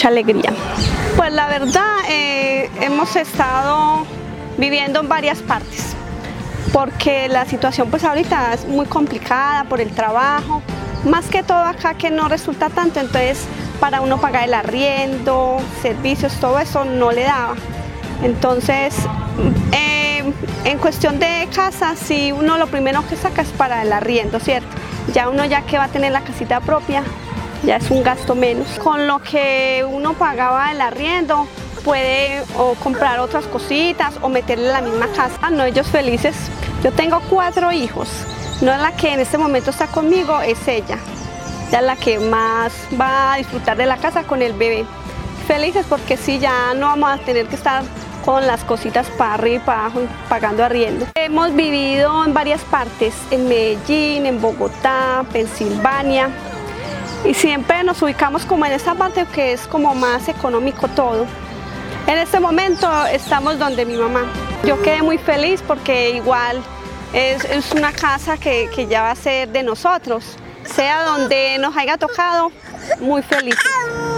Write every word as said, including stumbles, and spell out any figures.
mucha alegría. Pues la verdad, eh, hemos estado viviendo en varias partes, porque la situación pues ahorita es muy complicada por el trabajo, más que todo acá que no resulta tanto, entonces para uno pagar el arriendo, servicios, todo eso no le daba. Entonces, eh, en cuestión de casa, sí, uno lo primero que saca es para el arriendo, ¿cierto? Ya uno ya que va a tener la casita propia, ya es un gasto menos. Con lo que uno pagaba el arriendo, puede o comprar otras cositas o meterle en la misma casa. No, ellos felices. Yo tengo cuatro hijos, no es la que en este momento está conmigo, es ella. Ella es la que más va a disfrutar de la casa con el bebé. Felices porque sí, ya no vamos a tener que estar con las cositas para arriba y para abajo pagando arriendo. Hemos vivido en varias partes, en Medellín, en Bogotá, Pensilvania, y siempre nos ubicamos como en esta parte que es como más económico todo. En este momento estamos donde mi mamá. Yo quedé muy feliz porque igual es, es una casa que, que ya va a ser de nosotros, sea donde nos haya tocado, muy feliz.